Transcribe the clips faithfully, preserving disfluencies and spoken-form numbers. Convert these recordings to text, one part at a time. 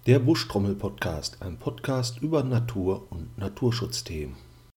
Der Buschtrommel-Podcast, ein Podcast über Natur und Naturschutzthemen.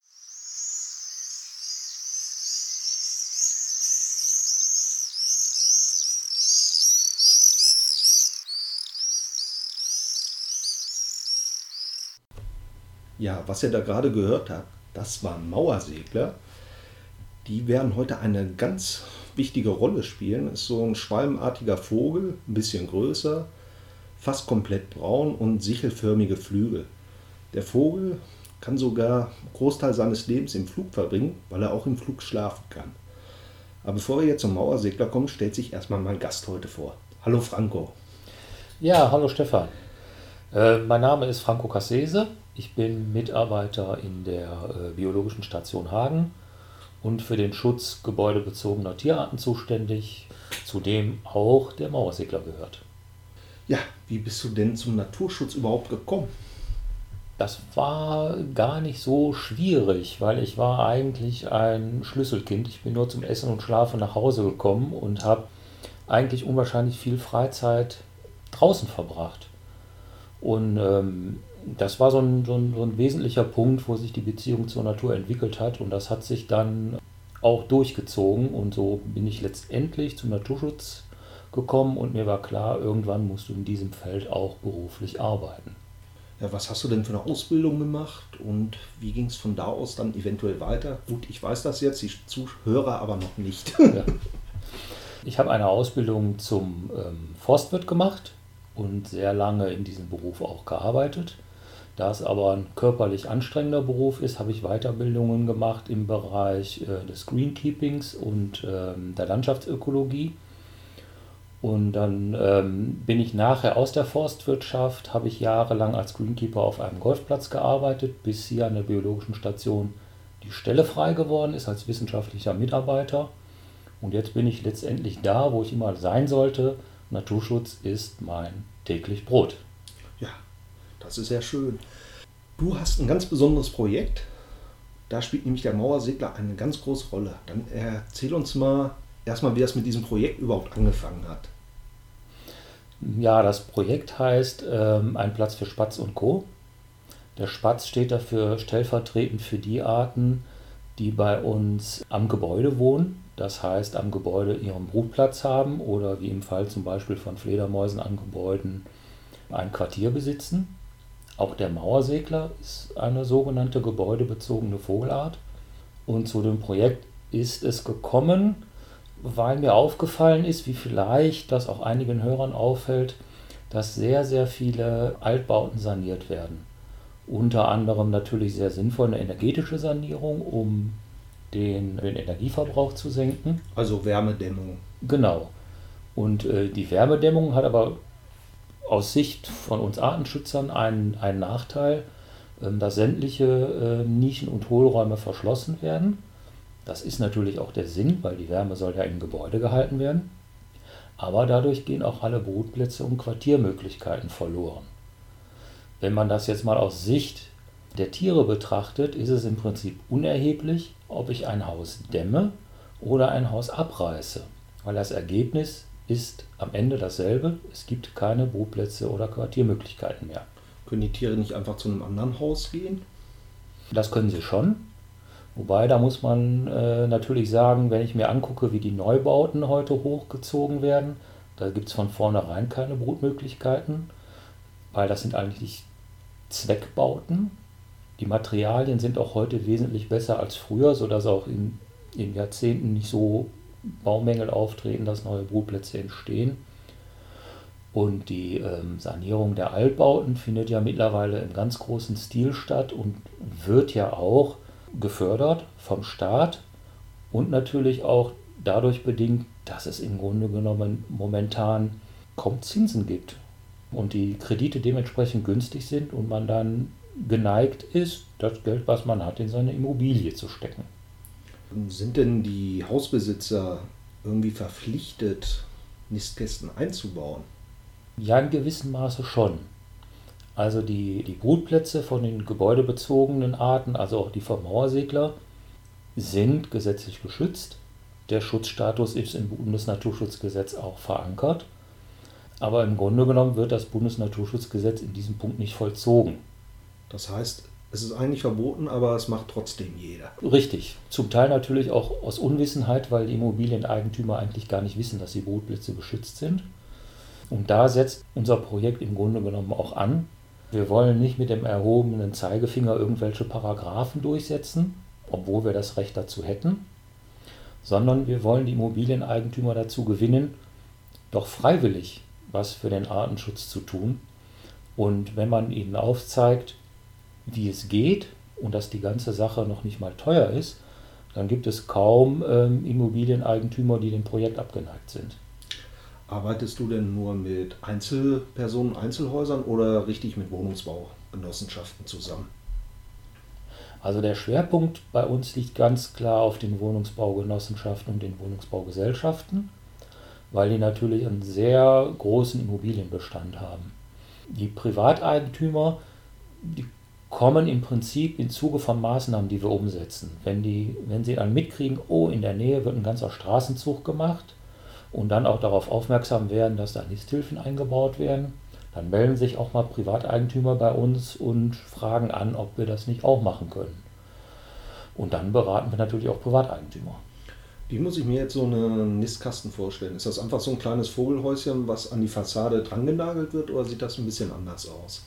Ja, was ihr da gerade gehört habt, das waren Mauersegler. Die werden heute eine ganz wichtige Rolle spielen. Ist so ein schwalbenartiger Vogel, ein bisschen größer, fast komplett braun und sichelförmige Flügel. Der Vogel kann sogar einen Großteil seines Lebens im Flug verbringen, weil er auch im Flug schlafen kann. Aber bevor wir jetzt zum Mauersegler kommen, stellt sich erstmal mein Gast heute vor. Hallo Franco. Ja, hallo Stefan. Äh, mein Name ist Franco Cassese. Ich bin Mitarbeiter in der äh, Biologischen Station Hagen und für den Schutz gebäudebezogener Tierarten zuständig, zu dem auch der Mauersegler gehört. Ja, wie bist du denn zum Naturschutz überhaupt gekommen? Das war gar nicht so schwierig, weil ich war eigentlich ein Schlüsselkind. Ich bin nur zum Essen und Schlafen nach Hause gekommen und habe eigentlich unwahrscheinlich viel Freizeit draußen verbracht. Und ähm, das war so ein, so, ein, so ein wesentlicher Punkt, wo sich die Beziehung zur Natur entwickelt hat. Und das hat sich dann auch durchgezogen. Und so bin ich letztendlich zum Naturschutz gekommen. Und mir war klar, irgendwann musst du in diesem Feld auch beruflich arbeiten. Ja, was hast du denn für eine Ausbildung gemacht und wie ging es von da aus dann eventuell weiter? Gut, ich weiß das jetzt, die Zuhörer aber noch nicht. Ja. Ich habe eine Ausbildung zum ähm, Forstwirt gemacht und sehr lange in diesem Beruf auch gearbeitet. Da es aber ein körperlich anstrengender Beruf ist, habe ich Weiterbildungen gemacht im Bereich äh, des Greenkeepings und ähm, der Landschaftsökologie. Und dann ähm, bin ich nachher aus der Forstwirtschaft, habe ich jahrelang als Greenkeeper auf einem Golfplatz gearbeitet, bis hier an der Biologischen Station die Stelle frei geworden ist als wissenschaftlicher Mitarbeiter. Und jetzt bin ich letztendlich da, wo ich immer sein sollte. Naturschutz ist mein täglich Brot. Ja, das ist sehr schön. Du hast ein ganz besonderes Projekt. Da spielt nämlich der Mauersegler eine ganz große Rolle. Dann erzähl uns mal erstmal, wie das mit diesem Projekt überhaupt angefangen hat. Ja, das Projekt heißt ähm, Ein Platz für Spatz und Co. Der Spatz steht dafür stellvertretend für die Arten, die bei uns am Gebäude wohnen. Das heißt, am Gebäude ihren Brutplatz haben oder wie im Fall zum Beispiel von Fledermäusen an Gebäuden ein Quartier besitzen. Auch der Mauersegler ist eine sogenannte gebäudebezogene Vogelart. Und zu dem Projekt ist es gekommen, weil mir aufgefallen ist, wie vielleicht das auch einigen Hörern auffällt, dass sehr, sehr viele Altbauten saniert werden. Unter anderem natürlich sehr sinnvoll eine energetische Sanierung, um den, den Energieverbrauch zu senken. Also Wärmedämmung. Genau. Und äh, die Wärmedämmung hat aber aus Sicht von uns Artenschützern einen, einen Nachteil, äh, dass sämtliche äh, Nischen und Hohlräume verschlossen werden. Das ist natürlich auch der Sinn, weil die Wärme soll ja im Gebäude gehalten werden. Aber dadurch gehen auch alle Brutplätze und Quartiermöglichkeiten verloren. Wenn man das jetzt mal aus Sicht der Tiere betrachtet, ist es im Prinzip unerheblich, ob ich ein Haus dämme oder ein Haus abreiße. Weil das Ergebnis ist am Ende dasselbe. Es gibt keine Brutplätze oder Quartiermöglichkeiten mehr. Können die Tiere nicht einfach zu einem anderen Haus gehen? Das können sie schon. Wobei, da muss man äh, natürlich sagen, wenn ich mir angucke, wie die Neubauten heute hochgezogen werden, da gibt es von vornherein keine Brutmöglichkeiten, weil das sind eigentlich Zweckbauten. Die Materialien sind auch heute wesentlich besser als früher, sodass auch in, in Jahrzehnten nicht so Baumängel auftreten, dass neue Brutplätze entstehen. Und die ähm, Sanierung der Altbauten findet ja mittlerweile im ganz großen Stil statt und wird ja auch gefördert vom Staat und natürlich auch dadurch bedingt, dass es im Grunde genommen momentan kaum Zinsen gibt und die Kredite dementsprechend günstig sind und man dann geneigt ist, das Geld, was man hat, in seine Immobilie zu stecken. Sind denn die Hausbesitzer irgendwie verpflichtet, Nistkästen einzubauen? Ja, in gewissem Maße schon. Also die, die Brutplätze von den gebäudebezogenen Arten, also auch die vom Mauersegler, sind gesetzlich geschützt. Der Schutzstatus ist im Bundesnaturschutzgesetz auch verankert. Aber im Grunde genommen wird das Bundesnaturschutzgesetz in diesem Punkt nicht vollzogen. Das heißt, es ist eigentlich verboten, aber es macht trotzdem jeder. Richtig. Zum Teil natürlich auch aus Unwissenheit, weil die Immobilieneigentümer eigentlich gar nicht wissen, dass die Brutplätze geschützt sind. Und da setzt unser Projekt im Grunde genommen auch an. Wir wollen nicht mit dem erhobenen Zeigefinger irgendwelche Paragraphen durchsetzen, obwohl wir das Recht dazu hätten, sondern wir wollen die Immobilieneigentümer dazu gewinnen, doch freiwillig was für den Artenschutz zu tun. Und wenn man ihnen aufzeigt, wie es geht und dass die ganze Sache noch nicht mal teuer ist, dann gibt es kaum ähm, Immobilieneigentümer, die dem Projekt abgeneigt sind. Arbeitest du denn nur mit Einzelpersonen, Einzelhäusern oder richtig mit Wohnungsbaugenossenschaften zusammen? Also der Schwerpunkt bei uns liegt ganz klar auf den Wohnungsbaugenossenschaften und den Wohnungsbaugesellschaften, weil die natürlich einen sehr großen Immobilienbestand haben. Die Privateigentümer, die kommen im Prinzip im Zuge von Maßnahmen, die wir umsetzen. Wenn, die, wenn sie dann mitkriegen, oh, in der Nähe wird ein ganzer Straßenzug gemacht und dann auch darauf aufmerksam werden, dass da Nisthilfen eingebaut werden, dann melden sich auch mal Privateigentümer bei uns und fragen an, ob wir das nicht auch machen können. Und dann beraten wir natürlich auch Privateigentümer. Wie muss ich mir jetzt so einen Nistkasten vorstellen? Ist das einfach so ein kleines Vogelhäuschen, was an die Fassade drangenagelt wird, oder sieht das ein bisschen anders aus?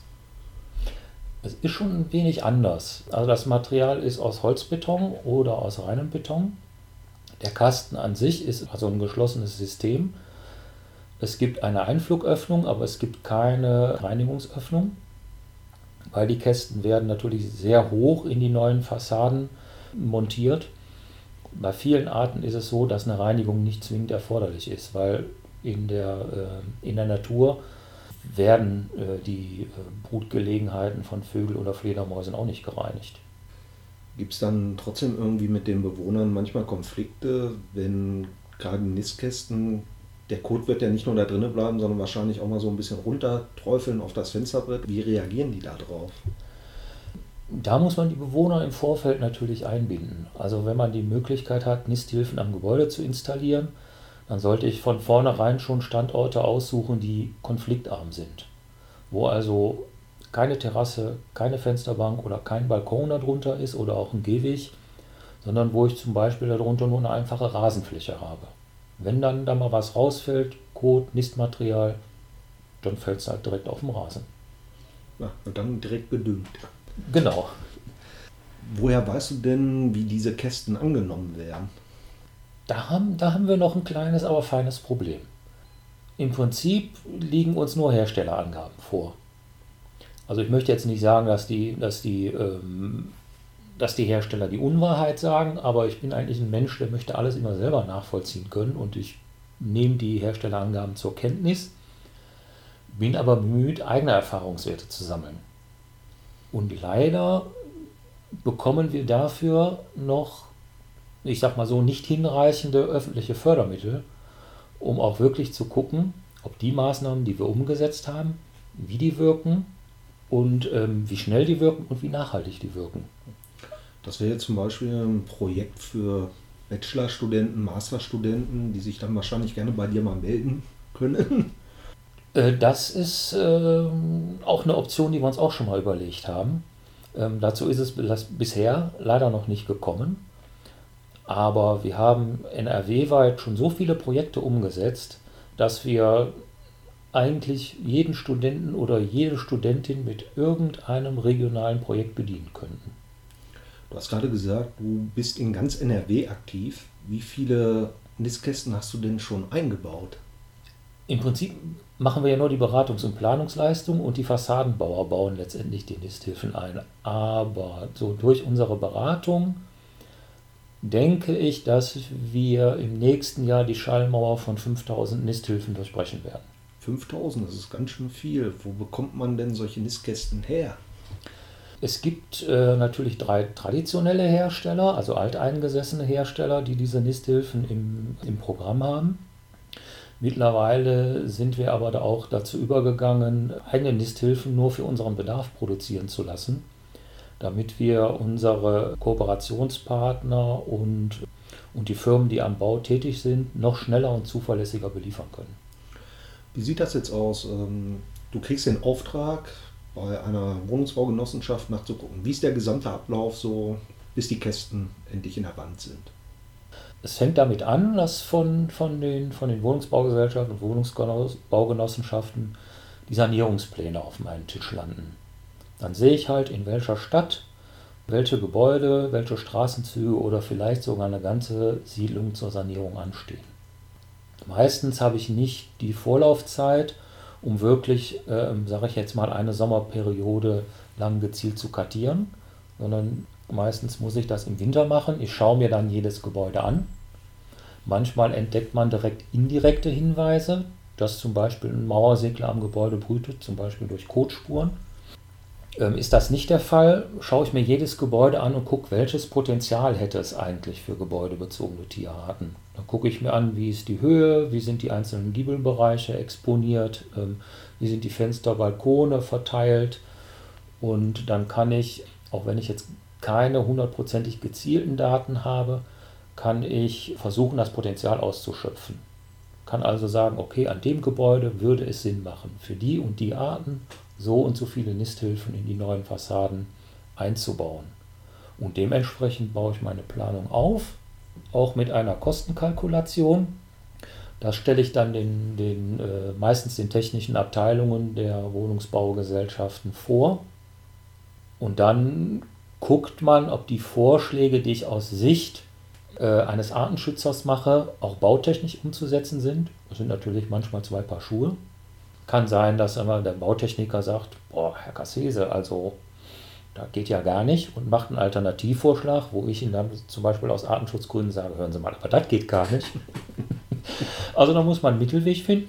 Es ist schon ein wenig anders. Also das Material ist aus Holzbeton oder aus reinem Beton. Der Kasten an sich ist also ein geschlossenes System. Es gibt eine Einflugöffnung, aber es gibt keine Reinigungsöffnung, weil die Kästen werden natürlich sehr hoch in die neuen Fassaden montiert. Bei vielen Arten ist es so, dass eine Reinigung nicht zwingend erforderlich ist, weil in der, äh, in der Natur werden äh, die äh, Brutgelegenheiten von Vögeln oder Fledermäusen auch nicht gereinigt. Gibt es dann trotzdem irgendwie mit den Bewohnern manchmal Konflikte, wenn gerade Nistkästen, der Kot wird ja nicht nur da drinnen bleiben, sondern wahrscheinlich auch mal so ein bisschen runterträufeln auf das Fensterbrett. Wie reagieren die da drauf? Da muss man die Bewohner im Vorfeld natürlich einbinden. Also wenn man die Möglichkeit hat, Nisthilfen am Gebäude zu installieren, dann sollte ich von vornherein schon Standorte aussuchen, die konfliktarm sind. Wo also keine Terrasse, keine Fensterbank oder kein Balkon darunter ist oder auch ein Gehweg, sondern wo ich zum Beispiel darunter nur eine einfache Rasenfläche habe. Wenn dann da mal was rausfällt, Kot, Nistmaterial, dann fällt es halt direkt auf den Rasen. Ja, und dann direkt gedüngt. Genau. Woher weißt du denn, wie diese Kästen angenommen werden? Da haben, da haben wir noch ein kleines, aber feines Problem. Im Prinzip liegen uns nur Herstellerangaben vor. Also ich möchte jetzt nicht sagen, dass die, dass die, ähm, dass die Hersteller die Unwahrheit sagen, aber ich bin eigentlich ein Mensch, der möchte alles immer selber nachvollziehen können und ich nehme die Herstellerangaben zur Kenntnis, bin aber bemüht, eigene Erfahrungswerte zu sammeln. Und leider bekommen wir dafür noch, ich sag mal so, nicht hinreichende öffentliche Fördermittel, um auch wirklich zu gucken, ob die Maßnahmen, die wir umgesetzt haben, wie die wirken und ähm, wie schnell die wirken und wie nachhaltig die wirken. Das wäre jetzt zum Beispiel ein Projekt für Bachelorstudenten, Masterstudenten, die sich dann wahrscheinlich gerne bei dir mal melden können. Das ist äh, auch eine Option, die wir uns auch schon mal überlegt haben. Ähm, dazu ist es bisher leider noch nicht gekommen. Aber wir haben N R W-weit schon so viele Projekte umgesetzt, dass wir eigentlich jeden Studenten oder jede Studentin mit irgendeinem regionalen Projekt bedienen könnten. Du hast gerade gesagt, du bist in ganz N R W aktiv. Wie viele Nistkästen hast du denn schon eingebaut? Im Prinzip machen wir ja nur die Beratungs- und Planungsleistung und die Fassadenbauer bauen letztendlich die Nisthilfen ein. Aber so durch unsere Beratung denke ich, dass wir im nächsten Jahr die Schallmauer von fünftausend Nisthilfen durchbrechen werden. fünftausend, das ist ganz schön viel. Wo bekommt man denn solche Nistkästen her? Es gibt äh, natürlich drei traditionelle Hersteller, also alteingesessene Hersteller, die diese Nisthilfen im, im Programm haben. Mittlerweile sind wir aber da auch dazu übergegangen, eigene Nisthilfen nur für unseren Bedarf produzieren zu lassen, damit wir unsere Kooperationspartner und, und die Firmen, die am Bau tätig sind, noch schneller und zuverlässiger beliefern können. Wie sieht das jetzt aus? Ähm, Du kriegst den Auftrag, bei einer Wohnungsbaugenossenschaft nachzugucken. Wie ist der gesamte Ablauf so, bis die Kästen endlich in der Wand sind? Es fängt damit an, dass von, von, den, von den Wohnungsbaugesellschaften und Wohnungsbaugenossenschaften die Sanierungspläne auf meinem Tisch landen. Dann sehe ich halt, in welcher Stadt, welche Gebäude, welche Straßenzüge oder vielleicht sogar eine ganze Siedlung zur Sanierung anstehen. Meistens habe ich nicht die Vorlaufzeit, um wirklich, äh, sage ich jetzt mal, eine Sommerperiode lang gezielt zu kartieren, sondern meistens muss ich das im Winter machen. Ich schaue mir dann jedes Gebäude an. Manchmal entdeckt man direkt indirekte Hinweise, dass zum Beispiel ein Mauersegler am Gebäude brütet, zum Beispiel durch Kotspuren. Ähm, ist das nicht der Fall, schaue ich mir jedes Gebäude an und gucke, welches Potenzial hätte es eigentlich für gebäudebezogene Tierarten. Dann gucke ich mir an, wie ist die Höhe, wie sind die einzelnen Giebelbereiche exponiert, ähm, wie sind die Fenster, Balkone verteilt. Und dann kann ich, auch wenn ich jetzt keine hundertprozentig gezielten Daten habe, kann ich versuchen, das Potenzial auszuschöpfen. Kann also sagen, okay, an dem Gebäude würde es Sinn machen, für die und die Arten so und so viele Nisthilfen in die neuen Fassaden einzubauen. Und dementsprechend baue ich meine Planung auf, auch mit einer Kostenkalkulation. Das stelle ich dann den, den, äh, meistens den technischen Abteilungen der Wohnungsbaugesellschaften vor. Und dann guckt man, ob die Vorschläge, die ich aus Sicht äh, eines Artenschützers mache, auch bautechnisch umzusetzen sind. Das sind natürlich manchmal zwei Paar Schuhe. Kann sein, dass immer der Bautechniker sagt, boah, Herr Cassese, also da geht ja gar nicht, und macht einen Alternativvorschlag, wo ich ihn dann zum Beispiel aus Artenschutzgründen sage, hören Sie mal, aber das geht gar nicht. Also da muss man einen Mittelweg finden.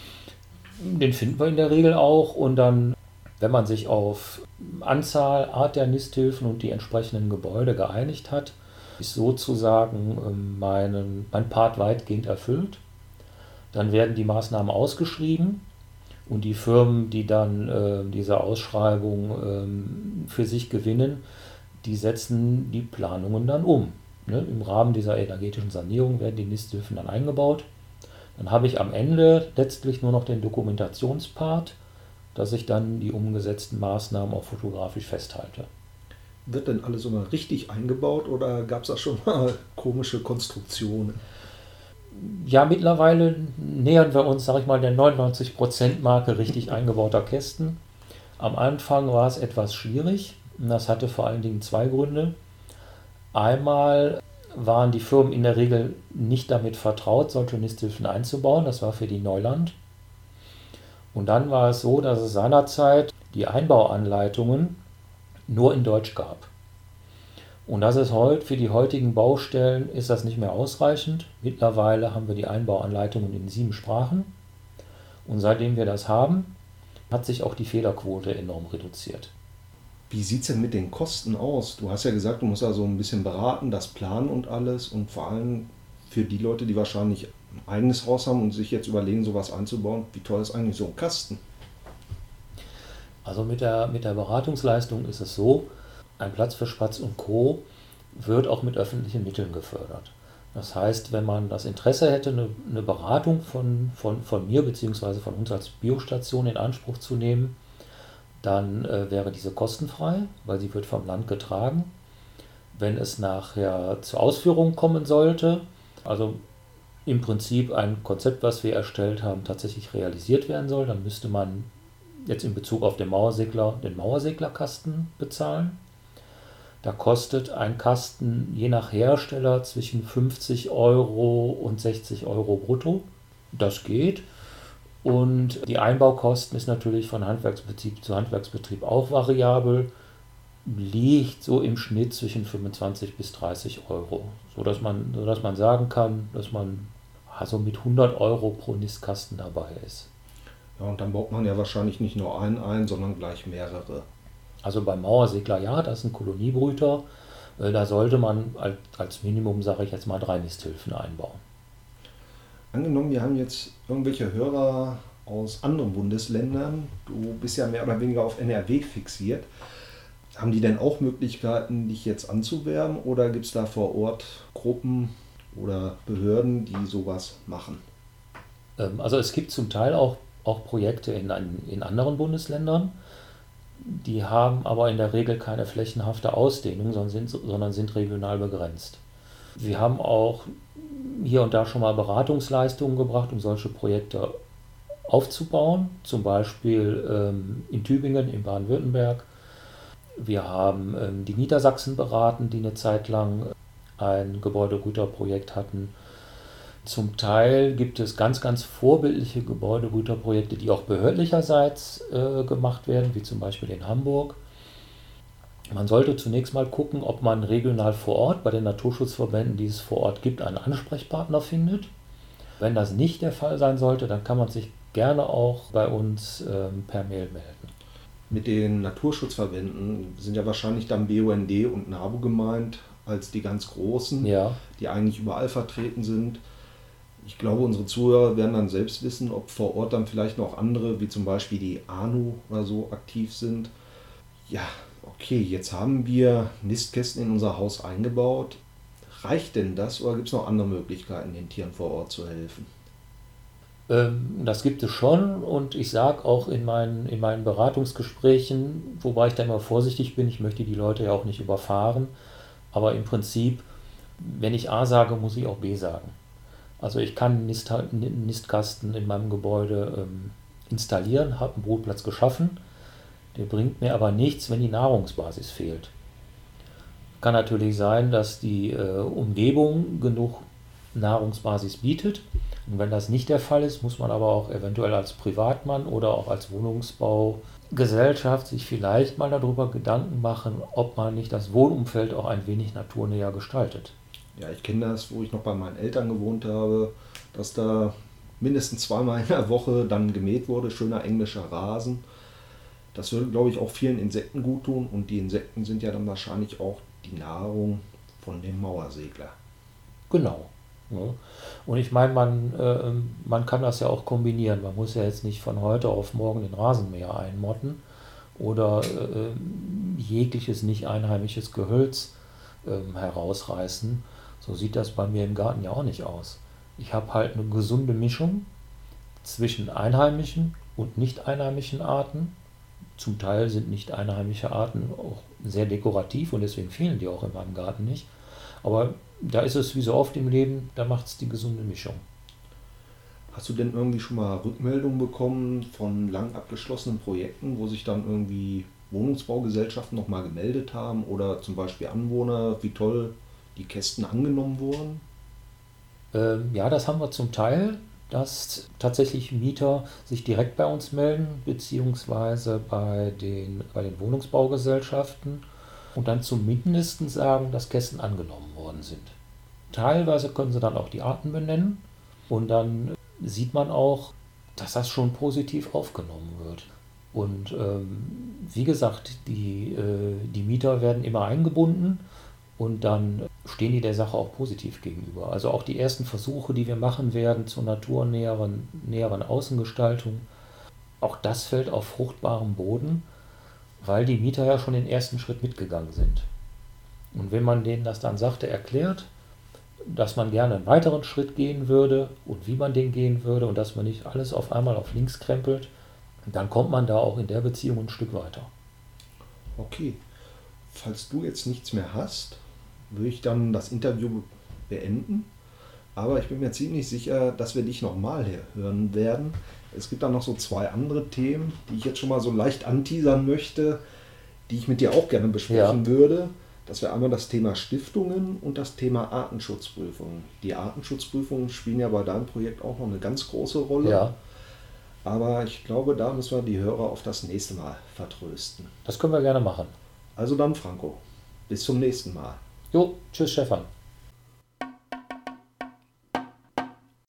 Den finden wir in der Regel auch, und dann, wenn man sich auf Anzahl, Art der Nisthilfen und die entsprechenden Gebäude geeinigt hat, ist sozusagen mein, mein Part weitgehend erfüllt. Dann werden die Maßnahmen ausgeschrieben. Und die Firmen, die dann äh, diese Ausschreibung ähm, für sich gewinnen, die setzen die Planungen dann um. Ne? Im Rahmen dieser energetischen Sanierung werden die Nisthilfen dann eingebaut. Dann habe ich am Ende letztlich nur noch den Dokumentationspart, dass ich dann die umgesetzten Maßnahmen auch fotografisch festhalte. Wird denn alles immer richtig eingebaut oder gab es da schon mal komische Konstruktionen? Ja, mittlerweile nähern wir uns, sage ich mal, der neunundneunzig Prozent Marke richtig eingebauter Kästen. Am Anfang war es etwas schwierig, und das hatte vor allen Dingen zwei Gründe. Einmal waren die Firmen in der Regel nicht damit vertraut, solche Nisthilfen einzubauen. Das war für die Neuland. Und dann war es so, dass es seinerzeit die Einbauanleitungen nur in Deutsch gab. Und das ist heute, für die heutigen Baustellen ist das nicht mehr ausreichend. Mittlerweile haben wir die Einbauanleitungen in sieben Sprachen. Und seitdem wir das haben, hat sich auch die Fehlerquote enorm reduziert. Wie sieht es denn mit den Kosten aus? Du hast ja gesagt, du musst da so ein bisschen beraten, das planen und alles. Und vor allem für die Leute, die wahrscheinlich ein eigenes Haus haben und sich jetzt überlegen, sowas einzubauen, wie teuer ist eigentlich so ein Kasten? Also mit der, mit der Beratungsleistung ist es so, ein Platz für Spatz und Co. wird auch mit öffentlichen Mitteln gefördert. Das heißt, wenn man das Interesse hätte, eine, eine Beratung von, von, von mir bzw. von uns als Biostation in Anspruch zu nehmen, dann äh, wäre diese kostenfrei, weil sie wird vom Land getragen. Wenn es nachher zur Ausführung kommen sollte, also im Prinzip ein Konzept, was wir erstellt haben, tatsächlich realisiert werden soll, dann müsste man jetzt in Bezug auf den Mauersegler den Mauerseglerkasten bezahlen. Da kostet ein Kasten je nach Hersteller zwischen fünfzig Euro und sechzig Euro brutto. Das geht. Und die Einbaukosten ist natürlich von Handwerksbetrieb zu Handwerksbetrieb auch variabel. Liegt so im Schnitt zwischen fünfundzwanzig bis dreißig Euro. Sodass man, sodass man sagen kann, dass man also mit hundert Euro pro Nistkasten dabei ist. Ja, und dann baut man ja wahrscheinlich nicht nur einen ein, sondern gleich mehrere. Also beim Mauersegler, ja, das ist ein Koloniebrüter. Da sollte man als Minimum, sage ich jetzt mal, drei Nisthilfen einbauen. Angenommen, wir haben jetzt irgendwelche Hörer aus anderen Bundesländern. Du bist ja mehr oder weniger auf N R W fixiert. Haben die denn auch Möglichkeiten, dich jetzt anzuwerben? Oder gibt es da vor Ort Gruppen oder Behörden, die sowas machen? Also es gibt zum Teil auch auch Projekte in, in anderen Bundesländern. Die haben aber in der Regel keine flächenhafte Ausdehnung, sondern sind, sondern sind regional begrenzt. Wir haben auch hier und da schon mal Beratungsleistungen gebracht, um solche Projekte aufzubauen, zum Beispiel ähm, in Tübingen, in Baden-Württemberg. Wir haben ähm, die Niedersachsen beraten, die eine Zeit lang ein Gebäudegüterprojekt hatten. Zum Teil gibt es ganz, ganz vorbildliche Gebäudegüterprojekte, die auch behördlicherseits äh, gemacht werden, wie zum Beispiel in Hamburg. Man sollte zunächst mal gucken, ob man regional vor Ort bei den Naturschutzverbänden, die es vor Ort gibt, einen Ansprechpartner findet. Wenn das nicht der Fall sein sollte, dann kann man sich gerne auch bei uns ähm, per Mail melden. Mit den Naturschutzverbänden sind ja wahrscheinlich dann B U N D und NABU gemeint als die ganz großen, ja. die eigentlich überall vertreten sind. Ich glaube, unsere Zuhörer werden dann selbst wissen, ob vor Ort dann vielleicht noch andere, wie zum Beispiel die A N U oder so, aktiv sind. Ja, okay, jetzt haben wir Nistkästen in unser Haus eingebaut. Reicht denn das oder gibt es noch andere Möglichkeiten, den Tieren vor Ort zu helfen? Ähm, das gibt es schon und ich sage auch in meinen, in meinen Beratungsgesprächen, wobei ich da immer vorsichtig bin, ich möchte die Leute ja auch nicht überfahren, aber im Prinzip, wenn ich A sage, muss ich auch B sagen. Also ich kann einen Nist, Nistkasten in meinem Gebäude ähm, installieren, habe einen Brutplatz geschaffen, der bringt mir aber nichts, wenn die Nahrungsbasis fehlt. Kann natürlich sein, dass die äh, Umgebung genug Nahrungsbasis bietet. Und wenn das nicht der Fall ist, muss man aber auch eventuell als Privatmann oder auch als Wohnungsbaugesellschaft sich vielleicht mal darüber Gedanken machen, ob man nicht das Wohnumfeld auch ein wenig naturnäher gestaltet. Ja, ich kenne das, wo ich noch bei meinen Eltern gewohnt habe, dass da mindestens zweimal in der Woche dann gemäht wurde, schöner englischer Rasen. Das würde, glaube ich, auch vielen Insekten gut tun und die Insekten sind ja dann wahrscheinlich auch die Nahrung von dem Mauersegler. Genau. Ja. Und ich meine, man, äh, man kann das ja auch kombinieren. Man muss ja jetzt nicht von heute auf morgen den Rasenmäher einmotten oder äh, jegliches nicht einheimisches Gehölz äh, herausreißen. So sieht das bei mir im Garten ja auch nicht aus. Ich habe halt eine gesunde Mischung zwischen einheimischen und nicht einheimischen Arten. Zum Teil sind nicht einheimische Arten auch sehr dekorativ und deswegen fehlen die auch in meinem Garten nicht. Aber da ist es wie so oft im Leben, da macht es die gesunde Mischung. Hast du denn irgendwie schon mal Rückmeldungen bekommen von lang abgeschlossenen Projekten, wo sich dann irgendwie Wohnungsbaugesellschaften nochmal gemeldet haben oder zum Beispiel Anwohner, wie toll die Kästen angenommen wurden? Ähm, ja, das haben wir zum Teil, dass tatsächlich Mieter sich direkt bei uns melden, beziehungsweise bei den, bei den Wohnungsbaugesellschaften und dann zumindest sagen, dass Kästen angenommen worden sind. Teilweise können sie dann auch die Arten benennen und dann sieht man auch, dass das schon positiv aufgenommen wird. Und ähm, wie gesagt, die, äh, die Mieter werden immer eingebunden und dann stehen die der Sache auch positiv gegenüber. Also auch die ersten Versuche, die wir machen werden zur naturnäheren näheren Außengestaltung, auch das fällt auf fruchtbarem Boden, weil die Mieter ja schon den ersten Schritt mitgegangen sind. Und wenn man denen das dann sagte, erklärt, dass man gerne einen weiteren Schritt gehen würde und wie man den gehen würde und dass man nicht alles auf einmal auf links krempelt, dann kommt man da auch in der Beziehung ein Stück weiter. Okay, falls du jetzt nichts mehr hast, würde ich dann das Interview beenden. Aber ich bin mir ziemlich sicher, dass wir dich nochmal hören werden. Es gibt dann noch so zwei andere Themen, die ich jetzt schon mal so leicht anteasern möchte, die ich mit dir auch gerne besprechen ja. würde. Das wäre einmal das Thema Stiftungen und das Thema Artenschutzprüfungen. Die Artenschutzprüfungen spielen ja bei deinem Projekt auch noch eine ganz große Rolle. Ja. Aber ich glaube, da müssen wir die Hörer auf das nächste Mal vertrösten. Das können wir gerne machen. Also dann, Franco, bis zum nächsten Mal. Jo, tschüss Stefan.